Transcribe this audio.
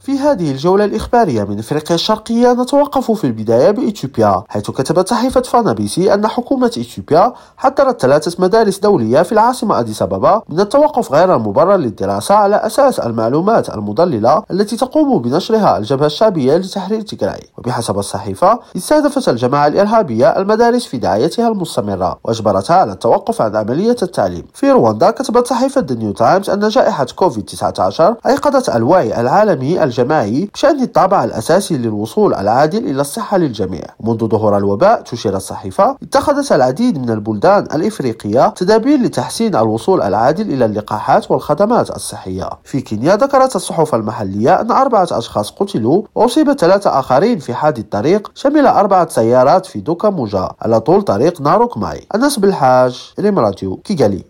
في هذه الجولة الإخبارية من أفريقيا الشرقية نتوقف في البداية بإثيوبيا، حيث كتبت صحيفة فانا بي سي أن حكومة إثيوبيا حذرت 3 مدارس دولية في العاصمة أديس أبابا من التوقف غير المبرر للدراسة على أساس المعلومات المضللة التي تقوم بنشرها الجبهة الشعبية لتحرير تيغراي. وبحسب الصحيفة استهدفت الجماعة الإرهابية المدارس في دعايتها المستمرة وأجبرتها على التوقف عن عملية التعليم. في رواندا كتبت صحيفة The New Times أن جائحة كوفيد-19 أيقظت الوعي العالمي الجماعي بشأن الطابع الأساسي للوصول العادل إلى الصحة للجميع. منذ ظهور الوباء، تشير الصحيفة، اتخذت العديد من البلدان الإفريقية تدابير لتحسين الوصول العادل إلى اللقاحات والخدمات الصحية. في كينيا ذكرت الصحف المحلية أن 4 أشخاص قتلوا وأصيب 3 آخرين في حادث طريق شمل 4 سيارات في دوكا موجا على طول طريق ناروك ماي. أنس بالحاج، ريم راديو، كيغالي.